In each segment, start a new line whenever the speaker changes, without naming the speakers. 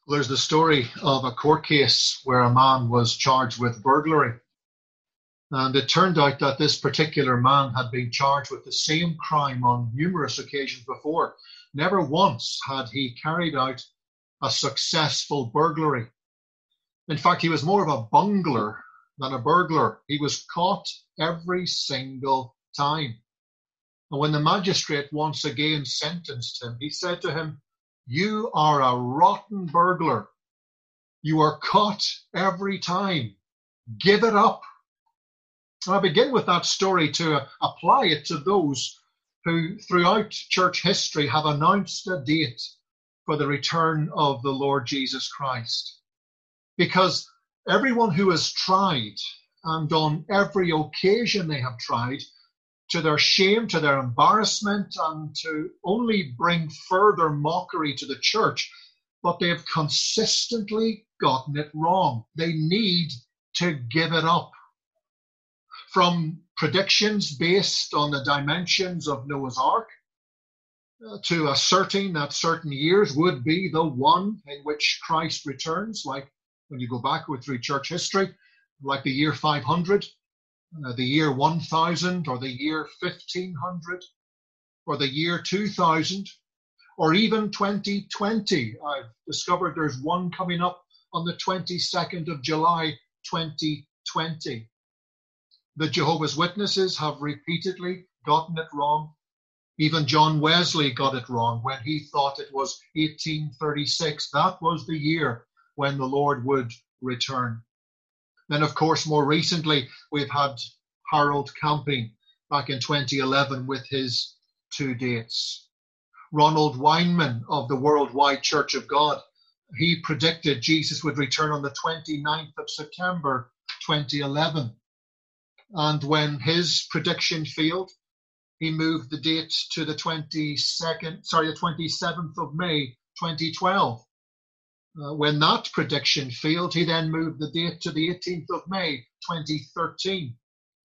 There's the story of a court case where a man was charged with burglary. And it turned out that this particular man had been charged with the same crime on numerous occasions before. Never once had he carried out a successful burglary. In fact, he was more of a bungler than a burglar. He was caught every single time. And when the magistrate once again sentenced him, he said to him, "You are a rotten burglar. You are caught every time. Give it up." And I begin with that story to apply it to those who throughout church history have announced a date for the return of the Lord Jesus Christ. Because everyone who has tried, and on every occasion they have tried, to their shame, to their embarrassment, and to only bring further mockery to the church, but they have consistently gotten it wrong. They need to give it up. From predictions based on the dimensions of Noah's Ark, to asserting that certain years would be the one in which Christ returns, like when you go backward through church history, like the year 500, the year 1000, or the year 1500, or the year 2000, or even 2020. I've discovered there's one coming up on the 22nd of July, 2020. The Jehovah's Witnesses have repeatedly gotten it wrong. Even John Wesley got it wrong when he thought it was 1836. That was the year when the Lord would return. Then, of course, more recently, we've had Harold Camping back in 2011 with his two dates. Ronald Weinman of the Worldwide Church of God, he predicted Jesus would return on the 29th of September 2011. And when his prediction failed, he moved the date to the 27th of May 2012. When that prediction failed, he then moved the date to the 18th of May 2013.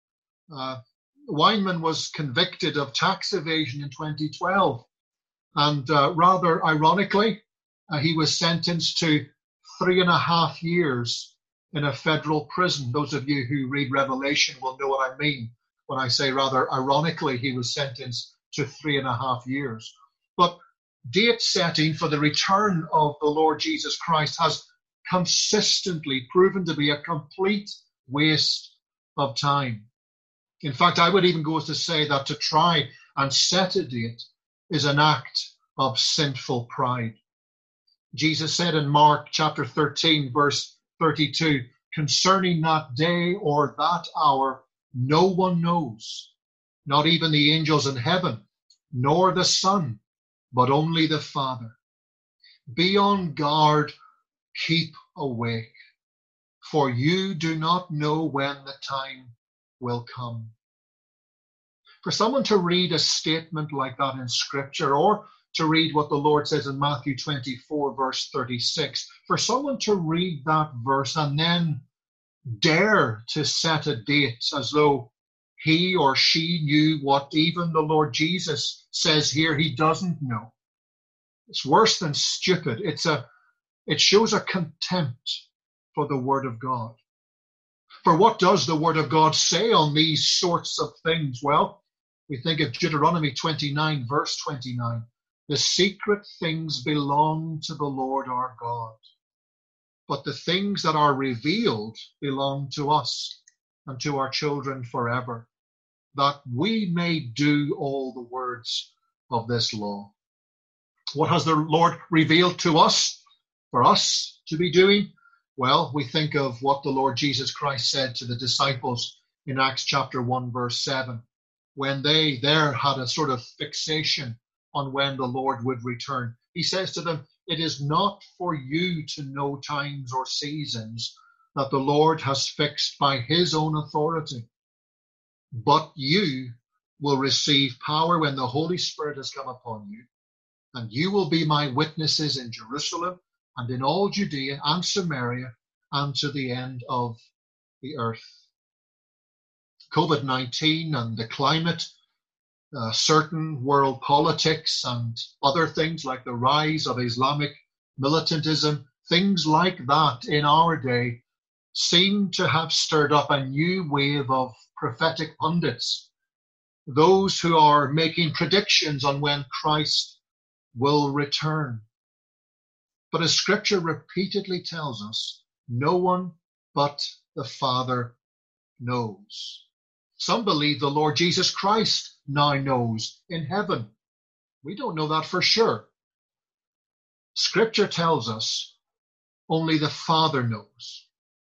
Weinman was convicted of tax evasion in 2012. And rather ironically, he was sentenced to 3.5 years in a federal prison. Those of you who read Revelation will know what I mean when I say rather ironically he was sentenced to 3.5 years. But date setting for the return of the Lord Jesus Christ has consistently proven to be a complete waste of time. In fact, I would even go as to say that to try and set a date is an act of sinful pride. Jesus said in Mark chapter 13, verse 32, "Concerning that day or that hour, no one knows, not even the angels in heaven, nor the Son, but only the Father. Be on guard, keep awake, for you do not know when the time will come." For someone to read a statement like that in Scripture, or to read what the Lord says in Matthew 24, verse 36, for someone to read that verse and then dare to set a date as though he or she knew what even the Lord Jesus says here he doesn't know. It's worse than stupid. It shows a contempt for the Word of God. For what does the Word of God say on these sorts of things? Well, we think of Deuteronomy 29, verse 29. "The secret things belong to the Lord our God, but the things that are revealed belong to us and to our children forever, that we may do all the words of this law." What has the Lord revealed to us for us to be doing? Well, we think of what the Lord Jesus Christ said to the disciples in Acts chapter 1, verse 7, when they there had a sort of fixation on when the Lord would return. He says to them, "It is not for you to know times or seasons that the Lord has fixed by his own authority, but you will receive power when the Holy Spirit has come upon you, and you will be my witnesses in Jerusalem and in all Judea and Samaria and to the end of the earth." COVID-19 and the climate, certain world politics and other things like the rise of Islamic militantism things like that in our day seem to have stirred up a new wave of prophetic pundits, those who are making predictions on when Christ will return. But as Scripture repeatedly tells us, no one but the Father knows. Some believe the Lord Jesus Christ now knows in heaven. We don't know that for sure. Scripture tells us only the Father knows.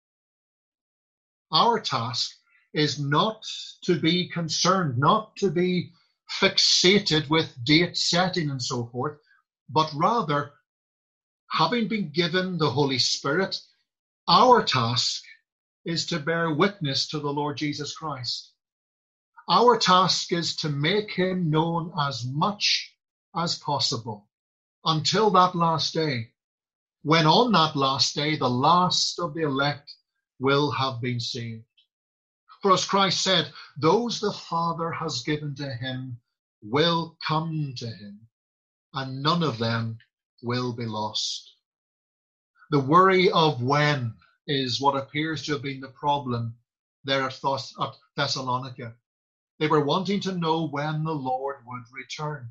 Our task is not to be concerned, not to be fixated with date setting and so forth, but rather, having been given the Holy Spirit, our task is to bear witness to the Lord Jesus Christ. Our task is to make him known as much as possible until that last day, when on that last day, the last of the elect will have been saved. For as Christ said, those the Father has given to him will come to him, and none of them will be lost. The worry of when is what appears to have been the problem there at Thessalonica. They were wanting to know when the Lord would return.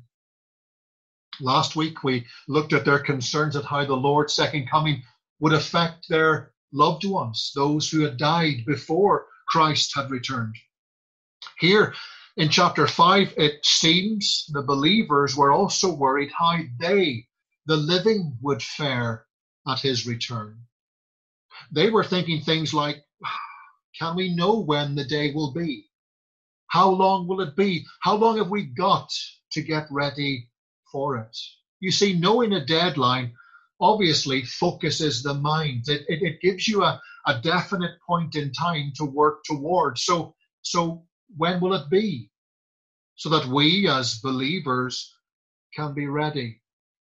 Last week we looked at their concerns at how the Lord's second coming would affect their loved ones, those who had died before Christ had returned. Here in chapter 5, it seems the believers were also worried how they, the living, would fare at his return. They were thinking things like, can we know when the day will be? How long will it be? How long have we got to get ready for it? You see, knowing a deadline obviously focuses the mind. It gives you a definite point in time to work towards. So when will it be? So that we as believers can be ready.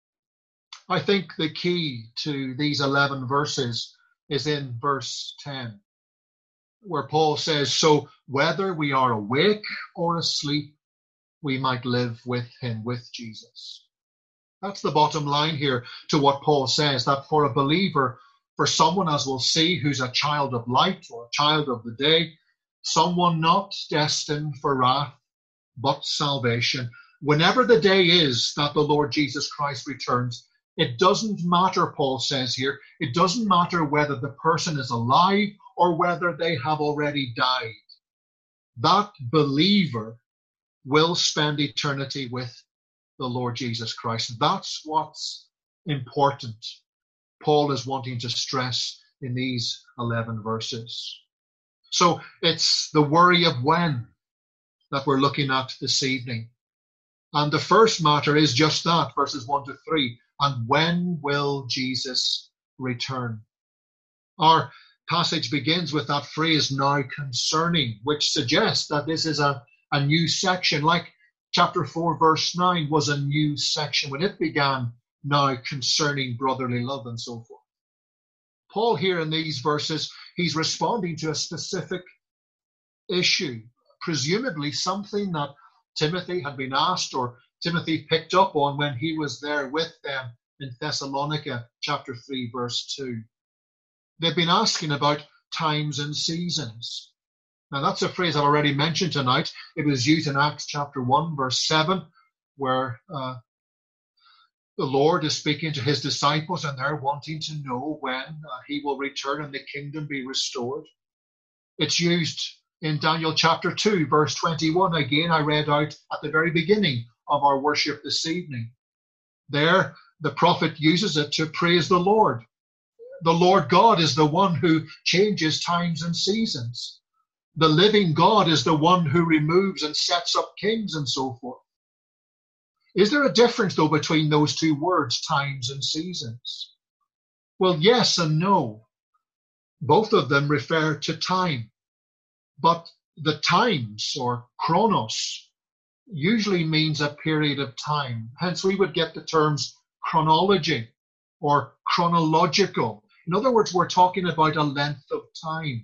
I think the key to these 11 verses is in verse 10, where Paul says, so whether we are awake or asleep, we might live with him, with Jesus. That's the bottom line here to what Paul says, that for a believer, for someone, as we'll see, who's a child of light or a child of the day, someone not destined for wrath, but salvation, whenever the day is that the Lord Jesus Christ returns, it doesn't matter, Paul says here, it doesn't matter whether the person is alive or whether they have already died. That believer will spend eternity with the Lord Jesus Christ. That's what's important. Paul is wanting to stress in these 11 verses. So it's the worry of when that we're looking at this evening. And the first matter is just that, verses 1 to 3. And when will Jesus return? Our passage begins with that phrase, now concerning, which suggests that this is a new section, like chapter 4, verse 9 was a new section when it began, now concerning brotherly love and so forth. Paul here in these verses, he's responding to a specific issue, presumably something that Timothy had been asked or Timothy picked up on when he was there with them in Thessalonica, chapter 3, verse 2. They've been asking about times and seasons. Now, that's a phrase I've already mentioned tonight. It was used in Acts chapter 1, verse 7, where the Lord is speaking to his disciples and they're wanting to know when he will return and the kingdom be restored. It's used in Daniel chapter 2, verse 21. Again, I read out at the very beginning of our worship this evening. There, the prophet uses it to praise the Lord. The Lord God is the one who changes times and seasons. The living God is the one who removes and sets up kings and so forth. Is there a difference, though, between those two words, times and seasons? Well, yes and no. Both of them refer to time. But the times, or chronos, usually means a period of time. Hence, we would get the terms chronology or chronological. In other words, we're talking about a length of time.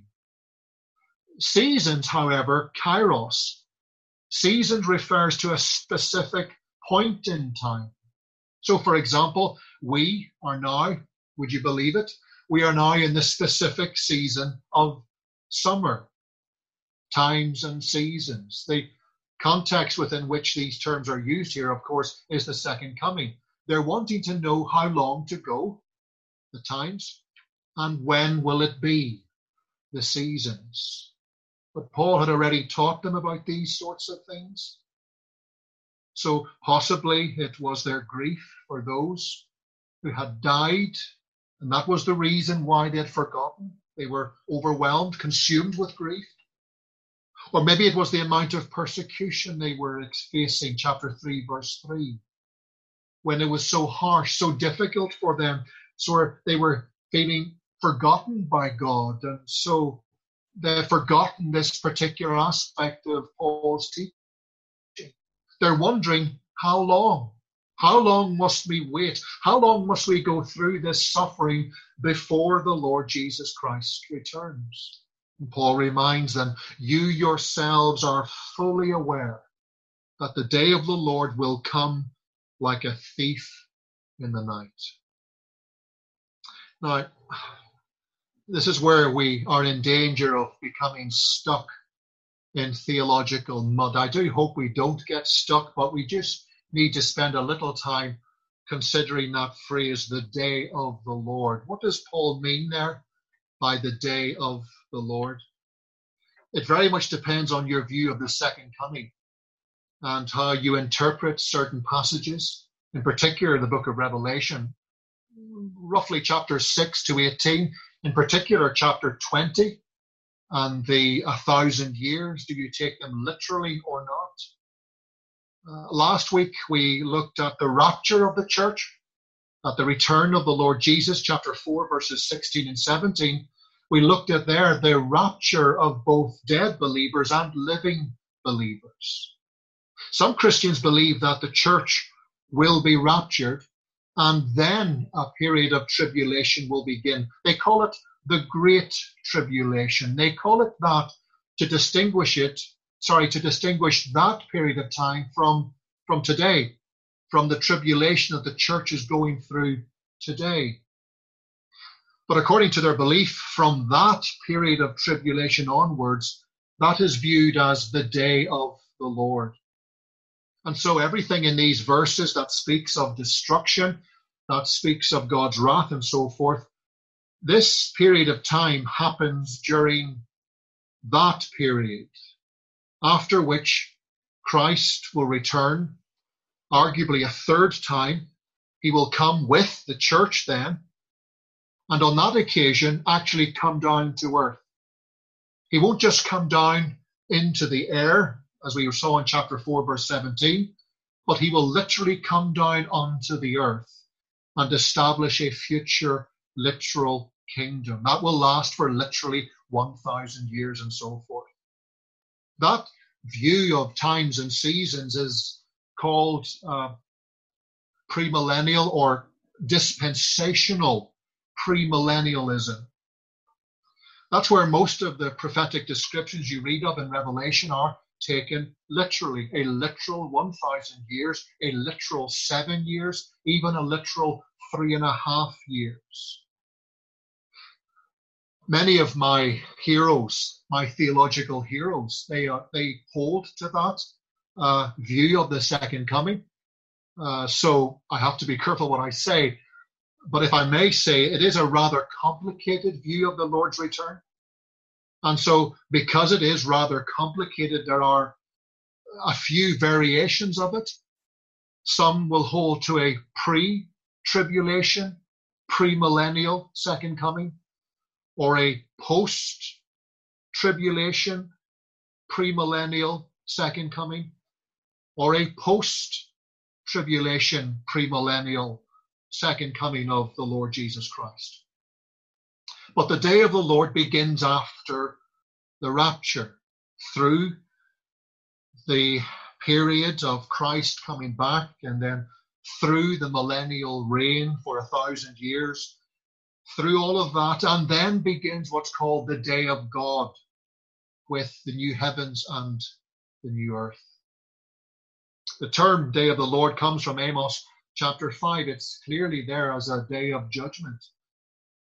Seasons, however, kairos, seasons refers to a specific point in time. So, for example, we are now Would you believe it? We are now in the specific season of summer, times and seasons. The context within which these terms are used here, of course, is the second coming. They're wanting to know how long to go, the times, and when will it be, the seasons. But Paul had already taught them about these sorts of things. So possibly it was their grief for those who had died, and that was the reason why they had forgotten. They were overwhelmed, consumed with grief. Or maybe it was the amount of persecution they were facing, chapter 3, verse 3, when it was so harsh, so difficult for them. So they were feeling forgotten by God, and so they've forgotten this particular aspect of Paul's teaching. They're wondering, how long? How long must we wait? How long must we go through this suffering before the Lord Jesus Christ returns? And Paul reminds them, you yourselves are fully aware that the day of the Lord will come like a thief in the night. Now, this is where we are in danger of becoming stuck in theological mud. I do hope we don't get stuck, but we just need to spend a little time considering that phrase, the day of the Lord. What does Paul mean there by the day of the Lord? It very much depends on your view of the second coming and how you interpret certain passages, in particular the book of Revelation, roughly chapters 6 to 18, in particular chapter 20, and the 1,000 years. Do you take them literally or not? Last week we looked at the rapture of the church, at the return of the Lord Jesus, chapter 4, verses 16 and 17. We looked at there the rapture of both dead believers and living believers. Some Christians believe that the church will be raptured and then a period of tribulation will begin. They call it the Great Tribulation. They call it that to distinguish that period of time from today, from the tribulation that the church is going through today. But according to their belief, from that period of tribulation onwards, that is viewed as the day of the Lord. And so everything in these verses that speaks of destruction, that speaks of God's wrath and so forth, this period of time happens during that period, after which Christ will return, arguably a third time. He will come with the church then, and on that occasion actually come down to earth. He won't just come down into the air, as we saw in chapter 4, verse 17, but he will literally come down onto the earth and establish a future literal kingdom that will last for literally 1,000 years and so forth. That view of times and seasons is called premillennial or dispensational premillennialism. That's where most of the prophetic descriptions you read of in Revelation are taken literally. A literal 1,000 years, a literal 7 years, even a literal 3.5 years. Many of my heroes, my theological heroes, they hold to that view of the second coming. So I have to be careful what I say. But if I may say, it is a rather complicated view of the Lord's return. And so because it is rather complicated, there are a few variations of it. Some will hold to a pre-tribulation, premillennial second coming, or a post-tribulation, premillennial second coming, or a post-tribulation, premillennial second coming of the Lord Jesus Christ. But the day of the Lord begins after the rapture, through the period of Christ coming back, and then through the millennial reign for 1,000 years, through all of that, and then begins what's called the day of God, with the new heavens and the new earth. The term day of the Lord comes from Amos chapter 5. It's clearly there as a day of judgment.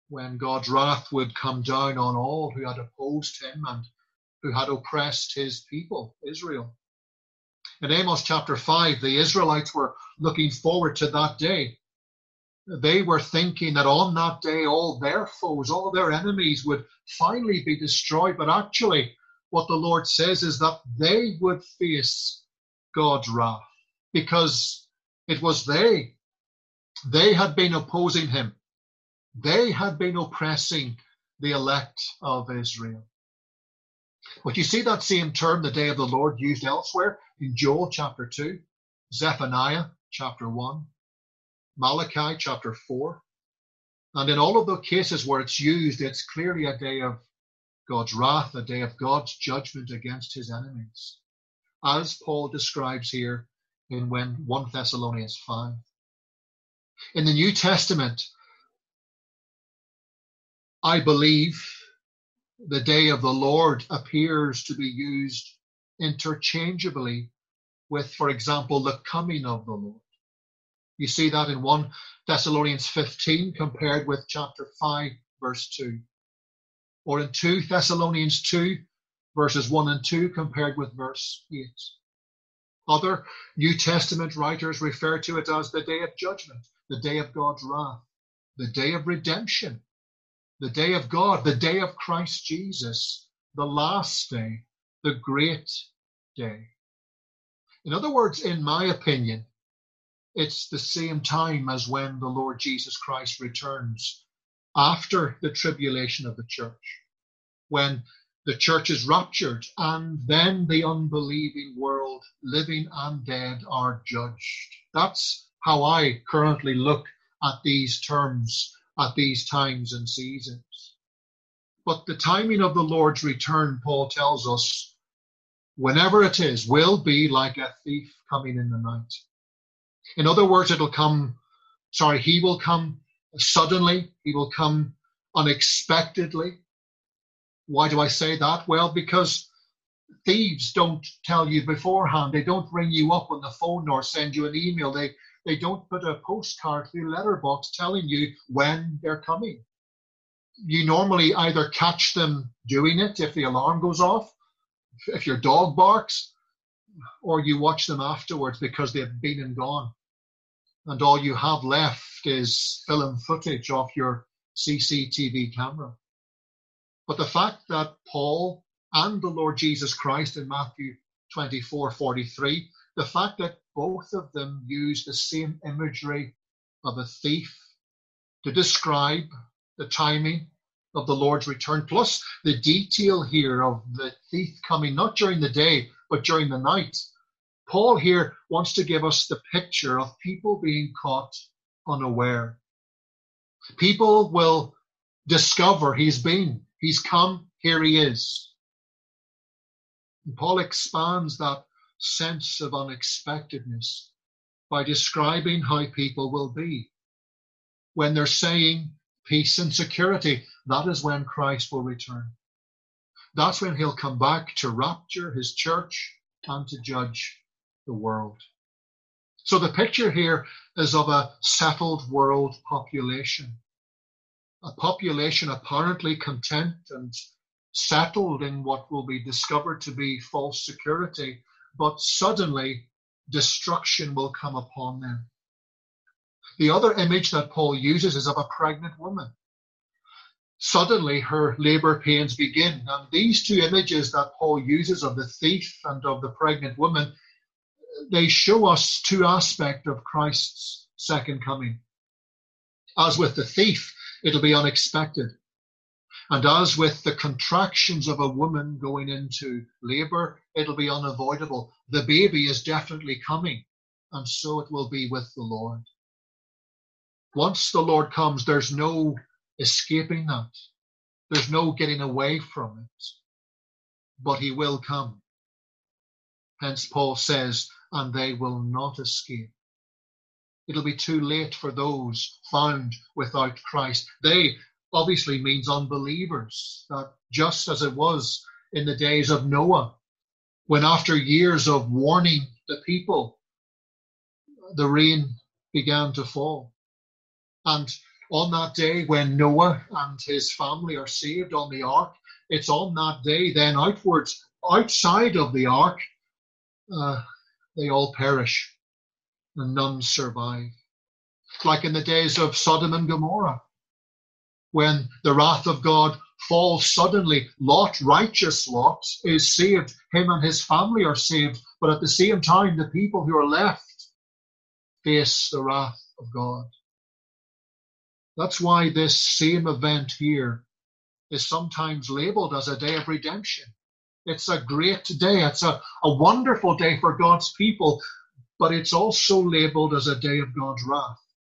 when God's wrath would come down on all who had opposed him and who had oppressed his people, Israel. In Amos chapter 5, the Israelites were looking forward to that day. They were thinking that on that day all their foes, all their enemies would finally be destroyed. But actually, what the Lord says is that they would face God's wrath because it was they. They had been opposing him. They had been oppressing the elect of Israel. But you see that same term, the day of the Lord, used elsewhere in Joel chapter 2, Zephaniah chapter 1, Malachi chapter 4. And in all of the cases where it's used, it's clearly a day of God's wrath, a day of God's judgment against his enemies, as Paul describes here in 1 Thessalonians 5. In the New Testament, I believe the day of the Lord appears to be used interchangeably with, for example, the coming of the Lord. You see that in 1 Thessalonians 15 compared with chapter 5, verse 2. Or in 2 Thessalonians 2, verses 1 and 2 compared with verse 8. Other New Testament writers refer to it as the day of judgment, the day of God's wrath, the day of redemption, the day of God, the day of Christ Jesus, the last day, the great day. In other words, in my opinion, it's the same time as when the Lord Jesus Christ returns after the tribulation of the church, when the church is raptured and then the unbelieving world, living and dead, are judged. That's how I currently look at these terms, at these times and seasons. But the timing of the Lord's return, Paul tells us, whenever it is, will be like a thief coming in the night. In other words, he will come suddenly, he will come unexpectedly. Why do I say that? Well, because thieves don't tell you beforehand. They don't ring you up on the phone or send you an email. They don't put a postcard through letterbox telling you when they're coming. You normally either catch them doing it if the alarm goes off, if your dog barks, or you watch them afterwards because they've been and gone. And all you have left is film footage of your CCTV camera. But the fact that Paul and the Lord Jesus Christ in Matthew 24:43, the fact that both of them use the same imagery of a thief to describe the timing of the Lord's return, plus the detail here of the thief coming not during the day, but during the night. Paul here wants to give us the picture of people being caught unaware. People will discover he's come, here he is. And Paul expands that sense of unexpectedness by describing how people will be. When they're saying peace and security, that is when Christ will return. That's when he'll come back to rapture his church and to judge the world. So the picture here is of a settled world population. A population apparently content and settled in what will be discovered to be false security, but suddenly destruction will come upon them. The other image that Paul uses is of a pregnant woman. Suddenly her labor pains begin. And these two images that Paul uses of the thief and of the pregnant woman, they show us two aspects of Christ's second coming. As with the thief, it'll be unexpected. And as with the contractions of a woman going into labor, it'll be unavoidable. The baby is definitely coming, and so it will be with the Lord. Once the Lord comes, there's no escaping that. There's no getting away from it. But he will come. Hence Paul says, and they will not escape. It'll be too late for those found without Christ. They obviously means unbelievers, that just as it was in the days of Noah, when after years of warning the people, the rain began to fall. And On that day when Noah and his family are saved on the ark, it's on that day then outwards, outside of the ark, they all perish and none survive. Like in the days of Sodom and Gomorrah, when the wrath of God falls suddenly, Lot, righteous Lot, is saved. Him and his family are saved. But at the same time, the people who are left face the wrath of God. That's why this same event here is sometimes labeled as a day of redemption. It's a great day. It's a wonderful day for God's people, but it's also labeled as a day of God's wrath.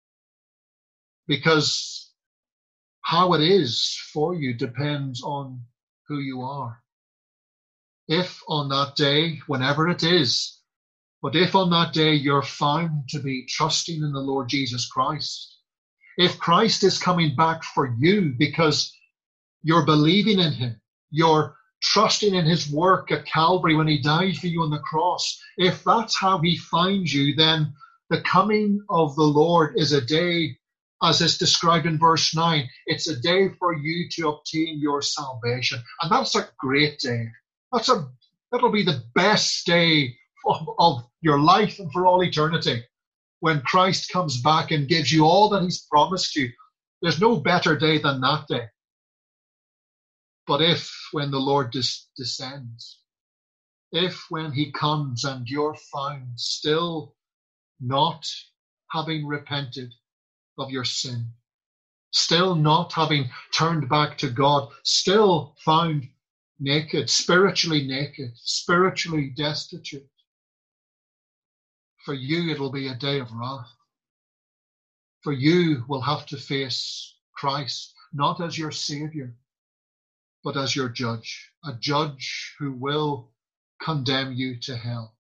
Because how it is for you depends on who you are. If on that day, whenever it is, but if on that day you're found to be trusting in the Lord Jesus Christ, if Christ is coming back for you because you're believing in him, you're trusting in his work at Calvary when he died for you on the cross, if that's how he finds you, then the coming of the Lord is a day, as is described in verse 9, it's a day for you to obtain your salvation. And that's a great day. That'll be the best day of your life and for all eternity. When Christ comes back and gives you all that he's promised you, there's no better day than that day. But if when the Lord descends, if when he comes and you're found still not having repented of your sin, still not having turned back to God, still found naked, spiritually destitute, for you it'll be a day of wrath. For you will have to face Christ, not as your Savior, but as your judge, a judge who will condemn you to hell.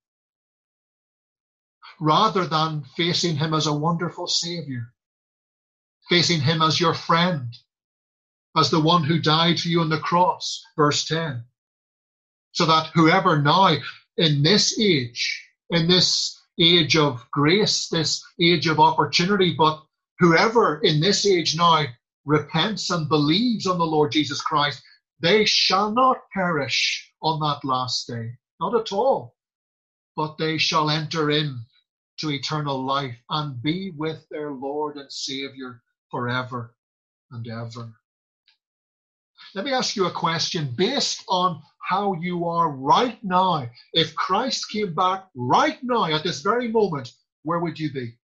Rather than facing him as a wonderful Savior, facing him as your friend, as the one who died for you on the cross, verse 10. So that whoever now in this age of grace, this age of opportunity, but whoever in this age now repents and believes on the Lord Jesus Christ, they shall not perish on that last day, not at all, but they shall enter in to eternal life and be with their Lord and Savior forever and ever. Let me ask you a question based on how you are right now. If Christ came back right now at this very moment, where would you be?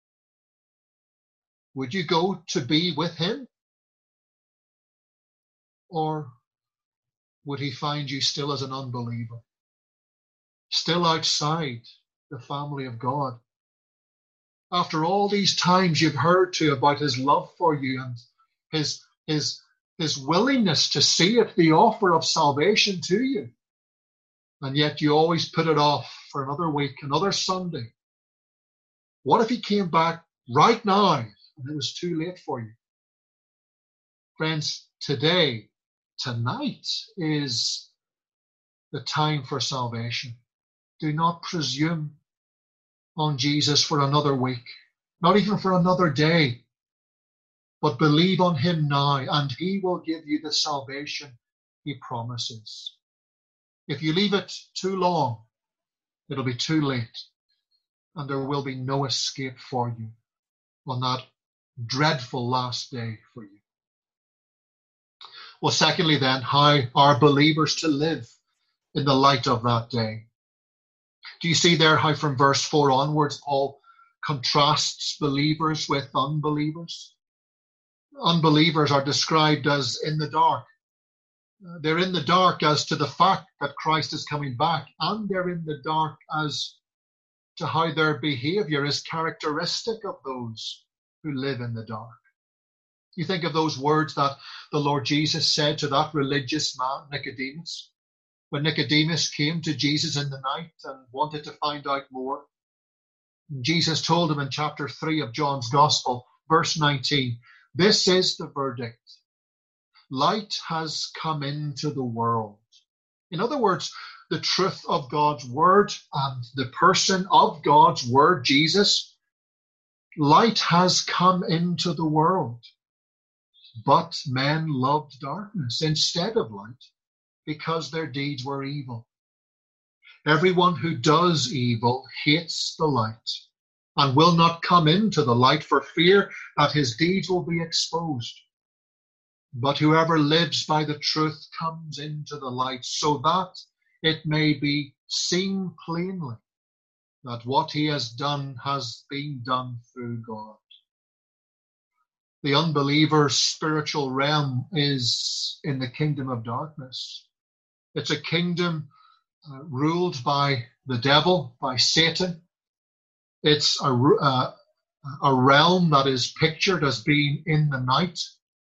Would you go to be with him? Or would he find you still as an unbeliever? Still outside the family of God? After all these times you've heard about his love for you and his willingness to see it, the offer of salvation to you. And yet you always put it off for another week, another Sunday. What if he came back right now and it was too late for you? Friends, tonight is the time for salvation. Do not presume on Jesus for another week, not even for another day. But believe on him now, and he will give you the salvation he promises. If you leave it too long, it'll be too late, and there will be no escape for you on that dreadful last day for you. Well, secondly then, how are believers to live in the light of that day? Do you see there how from verse 4 onwards, Paul contrasts believers with unbelievers? Unbelievers are described as in the dark. They're in the dark as to the fact that Christ is coming back, and they're in the dark as to how their behavior is characteristic of those who live in the dark. You think of those words that the Lord Jesus said to that religious man, Nicodemus, when Nicodemus came to Jesus in the night and wanted to find out more. Jesus told him in chapter 3 of John's Gospel, verse 19, "This is the verdict. Light has come into the world." In other words, the truth of God's word and the person of God's word, Jesus, Light has come into the world, but men loved darkness instead of light because their deeds were evil. Everyone who does evil hates the light and will not come into the light for fear that his deeds will be exposed. But whoever lives by the truth comes into the light so that it may be seen plainly that what he has done has been done through God. The unbeliever's spiritual realm is in the kingdom of darkness. It's a kingdom ruled by the devil, by Satan. It's a realm that is pictured as being in the night,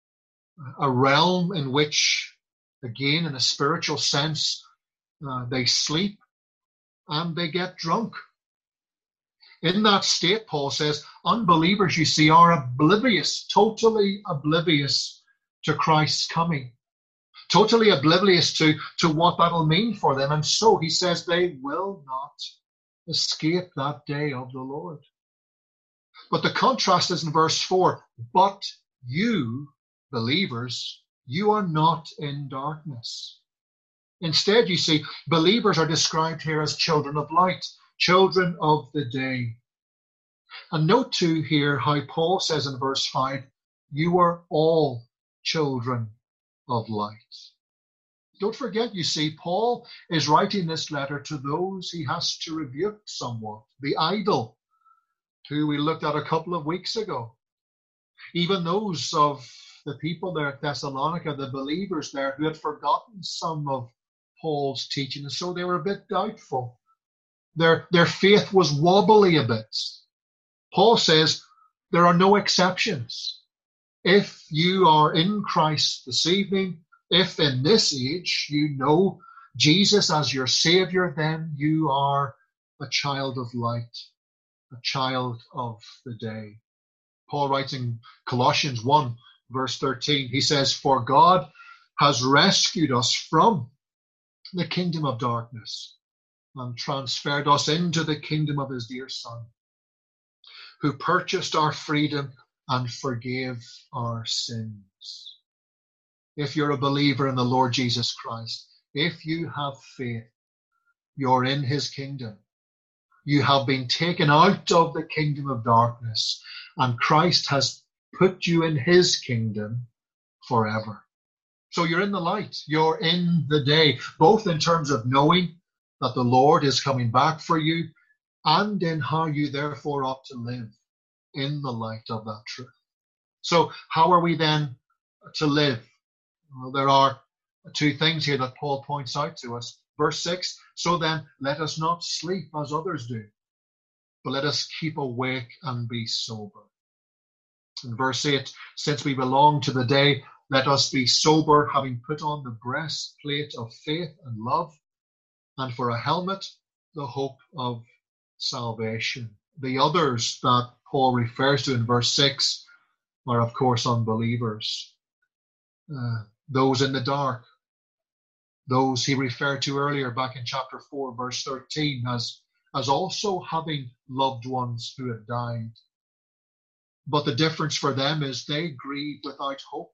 a realm in which, again, in a spiritual sense, they sleep and they get drunk. In that state, Paul says, unbelievers, you see, are oblivious, totally oblivious to Christ's coming, totally oblivious to what that'll mean for them. And so he says they will not escape that day of the Lord. But the contrast is in verse 4. But you, believers, you are not in darkness. Instead, you see, believers are described here as children of light, children of the day. And note too here how Paul says in verse 5, you are all children of light. Don't forget, you see, Paul is writing this letter to those he has to rebuke somewhat, the idle, who we looked at a couple of weeks ago. Even those of the people there at Thessalonica, the believers there, who had forgotten some of Paul's teaching, and so they were a bit doubtful. Their faith was wobbly a bit. Paul says there are no exceptions. If you are in Christ this evening, if in this age you know Jesus as your Savior, then you are a child of light, a child of the day. Paul writes in Colossians 1, verse 13, he says, for God has rescued us from the kingdom of darkness and transferred us into the kingdom of his dear Son, who purchased our freedom and forgave our sins. If you're a believer in the Lord Jesus Christ, if you have faith, you're in his kingdom. You have been taken out of the kingdom of darkness, and Christ has put you in his kingdom forever. So you're in the light, you're in the day, both in terms of knowing that the Lord is coming back for you, and in how you therefore ought to live in the light of that truth. So how are we then to live? Well, there are two things here that Paul points out to us. Verse 6, so then let us not sleep as others do, but let us keep awake and be sober. In verse 8, since we belong to the day, let us be sober, having put on the breastplate of faith and love, and for a helmet, the hope of salvation. The others that Paul refers to in verse 6 are, of course, unbelievers. Those in the dark. Those he referred to earlier back in chapter 4, verse 13, as also having loved ones who had died. But the difference for them is they grieve without hope.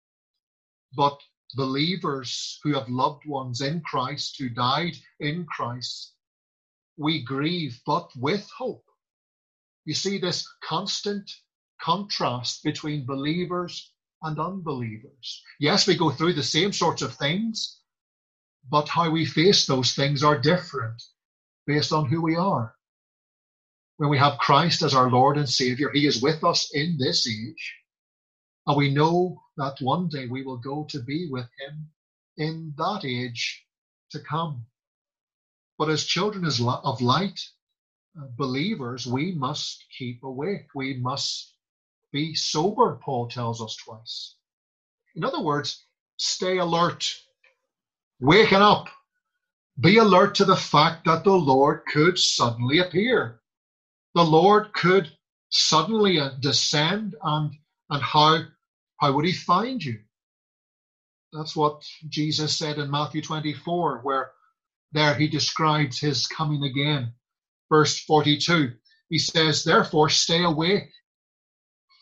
But believers who have loved ones in Christ, who died in Christ, we grieve, but with hope. You see this constant contrast between believers and unbelievers. Yes, we go through the same sorts of things, but how we face those things are different based on who we are. When we have Christ as our Lord and Savior, he is with us in this age, and we know that one day we will go to be with him in that age to come. But as children of light, believers, we must keep awake. We must be sober, Paul tells us twice. In other words, stay alert, waken up, be alert to the fact that the Lord could suddenly appear. The Lord could suddenly descend, and how would he find you? That's what Jesus said in Matthew 24, where there he describes his coming again. Verse 42, he says, therefore stay awake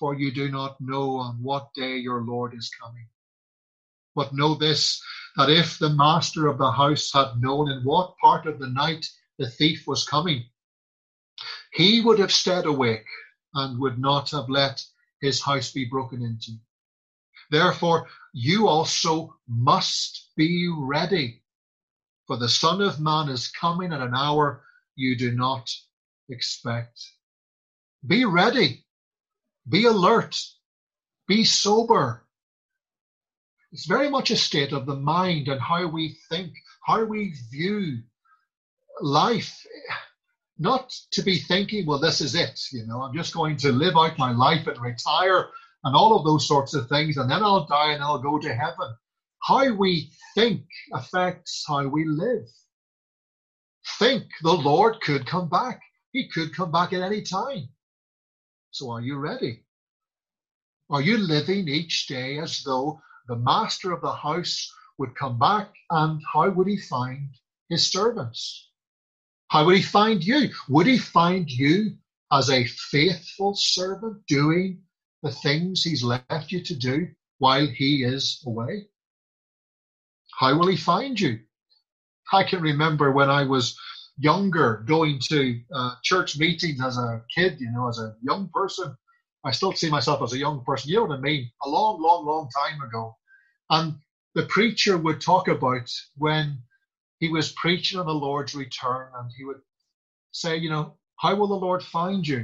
for you do not know on what day your Lord is coming. But know this, that if the master of the house had known in what part of the night the thief was coming, he would have stayed awake and would not have let his house be broken into. Therefore, you also must be ready, for the Son of Man is coming at an hour you do not expect. Be ready, be alert, be sober. It's very much a state of the mind and how we think, how we view life. Not to be thinking, well, this is it, I'm just going to live out my life and retire and all of those sorts of things, and then I'll die and I'll go to heaven. How we think affects how we live. Think the Lord could come back. He could come back at any time. So are you ready? Are you living each day as though the master of the house would come back, and how would he find his servants? How would he find you? Would he find you as a faithful servant doing the things he's left you to do while he is away? How will he find you? I can remember when I was younger going to church meetings as a kid, as a young person. I still see myself as a young person, you know what I mean? A long, long, long time ago. And the preacher would talk about when he was preaching on the Lord's return, and he would say, how will the Lord find you?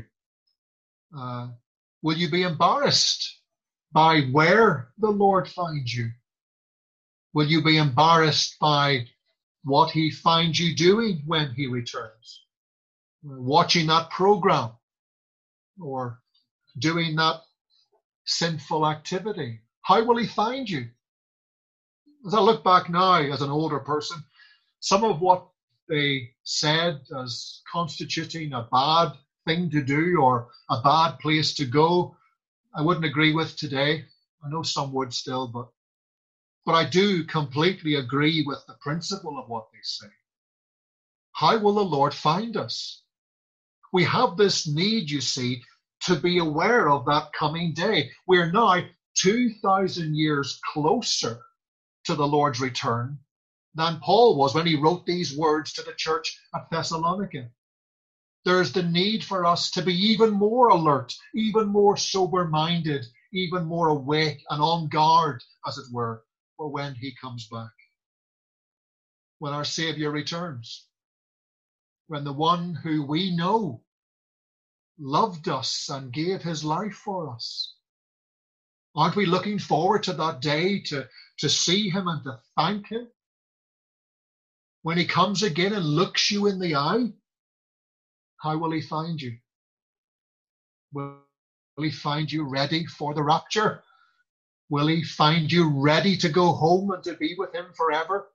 Will you be embarrassed by where the Lord finds you? Will you be embarrassed by what he finds you doing when he returns? Watching that program or doing that sinful activity? How will he find you? As I look back now as an older person, some of what they said as constituting a bad thing to do or a bad place to go, I wouldn't agree with today. I know some would still, but I do completely agree with the principle of what they say. How will the Lord find us? We have this need, you see, to be aware of that coming day. We're now 2,000 years closer to the Lord's return than Paul was when he wrote these words to the church at Thessalonica. There's the need for us to be even more alert, even more sober-minded, even more awake and on guard, as it were, for when he comes back. When our Savior returns. When the one who we know loved us and gave his life for us. Aren't we looking forward to that day to see him and to thank him? When he comes again and looks you in the eye, how will he find you? Will he find you ready for the rapture? Will he find you ready to go home and to be with him forever?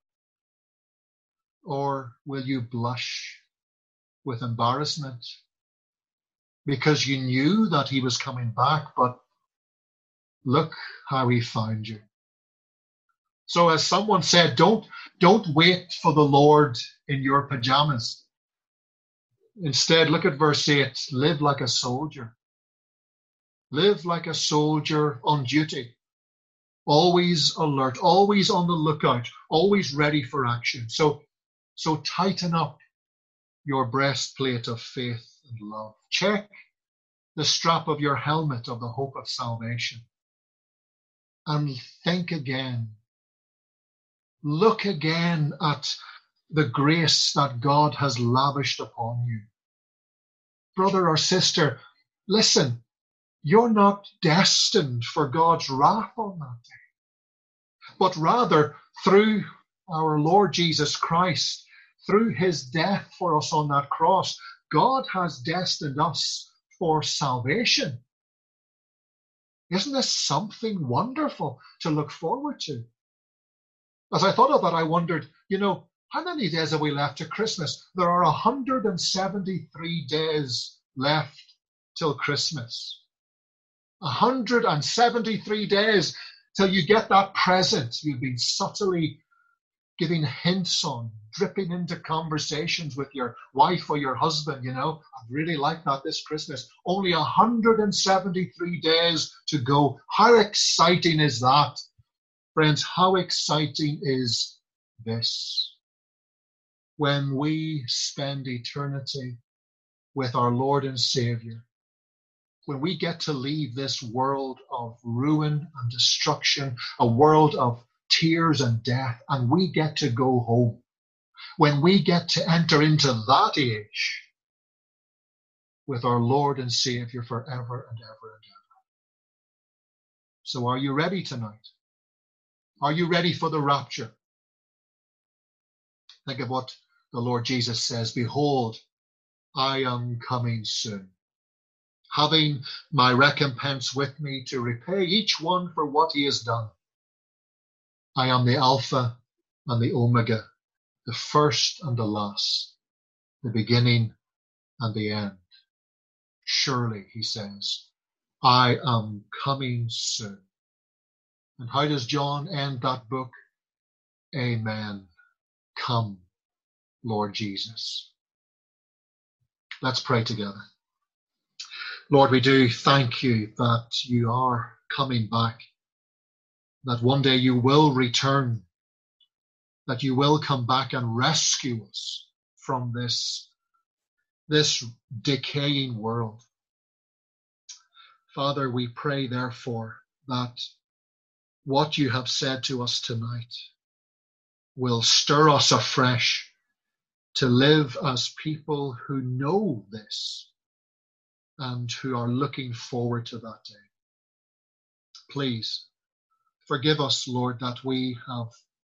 Or will you blush with embarrassment because you knew that he was coming back, but look how he found you? So as someone said, don't wait for the Lord in your pajamas. Instead, look at verse 8. Live like a soldier. Live like a soldier on duty. Always alert, always on the lookout, always ready for action. So tighten up your breastplate of faith and love. Check the strap of your helmet of the hope of salvation. And think again. Look again at the grace that God has lavished upon you. Brother or sister, listen, you're not destined for God's wrath on that day, but rather through our Lord Jesus Christ, through his death for us on that cross, God has destined us for salvation. Isn't this something wonderful to look forward to? As I thought of that, I wondered, how many days have we left to Christmas? There are 173 days left till Christmas. 173 days till you get that present you've been subtly giving hints on, dripping into conversations with your wife or your husband, I'd really like that this Christmas. Only 173 days to go. How exciting is that? Friends, how exciting is this? When we spend eternity with our Lord and Savior, when we get to leave this world of ruin and destruction, a world of tears and death, and we get to go home, when we get to enter into that age with our Lord and Savior forever and ever and ever. So are you ready tonight? Are you ready for the rapture? Think of what the Lord Jesus says, "Behold, I am coming soon, having my recompense with me to repay each one for what he has done. I am the Alpha and the Omega, the first and the last, the beginning and the end. Surely," he says, "I am coming soon." And how does John end that book? Amen. Come, Lord Jesus. Let's pray together. Lord, we do thank you that you are coming back, that one day you will return, that you will come back and rescue us from this decaying world. Father, we pray therefore that what you have said to us tonight will stir us afresh to live as people who know this and who are looking forward to that day. Please forgive us, Lord, that we have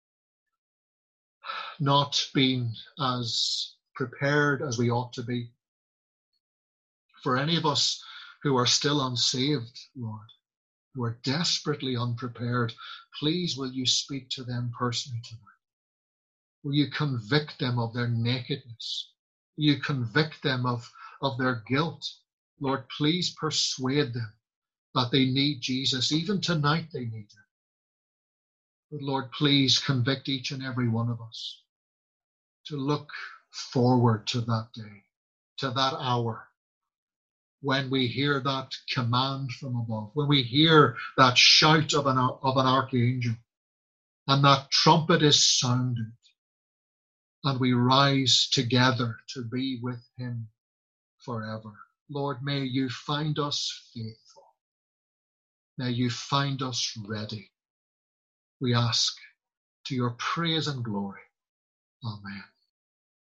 not been as prepared as we ought to be. For any of us who are still unsaved, Lord, who are desperately unprepared, please will you speak to them personally tonight. Will you convict them of their nakedness? Will you convict them of their guilt? Lord, please persuade them that they need Jesus. Even tonight they need him. But Lord, please convict each and every one of us to look forward to that day, to that hour, when we hear that command from above, when we hear that shout of an archangel, and that trumpet is sounded, and we rise together to be with him forever. Lord, may you find us faithful. May you find us ready. We ask to your praise and glory. Amen.